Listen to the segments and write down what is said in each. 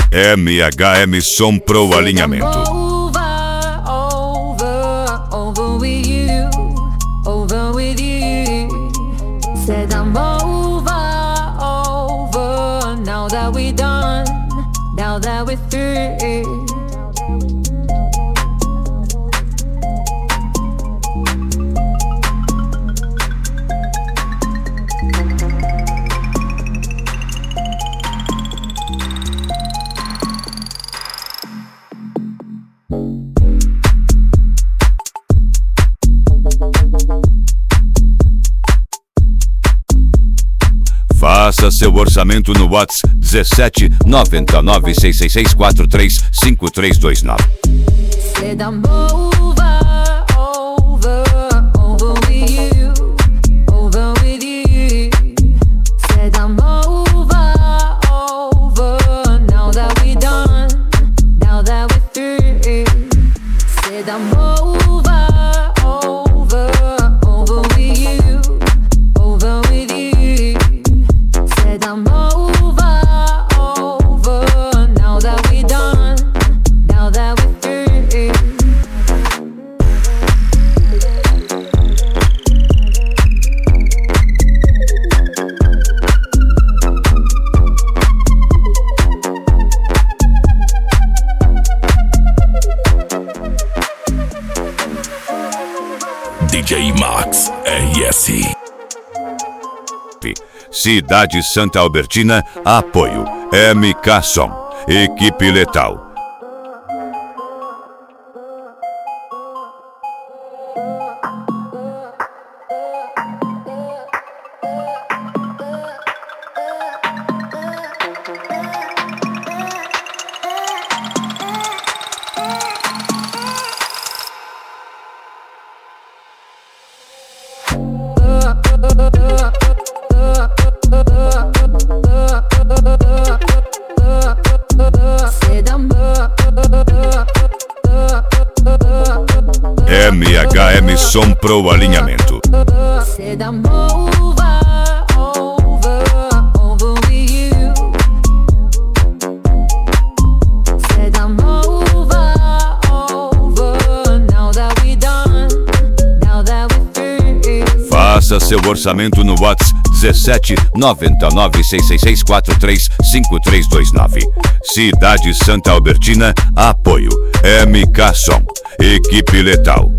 MHM Som Pro Alinhamento. Over with you. Said I'm over, now that we're done, now that we're through. Faça seu orçamento no WhatsApp 17 99 666 435329. Said I'm over with you, over with you. Said I'm over, now that we're done, now that we're through. Said I'm over with you, over with you. Said I'm over, now that we're done, now that we're through. DJ Max RS. Cidade Santa Albertina, apoio MK Som, equipe letal. MHM Som Pro Alinhamento. Said I'm over with you. Said I'm over, now that we're done, now that we're through. Faça seu orçamento no WhatsApp 17 99 666 435329. Cidade Santa Albertina, apoio MK Som, equipe letal.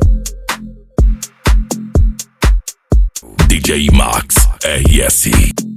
DJ Max RS.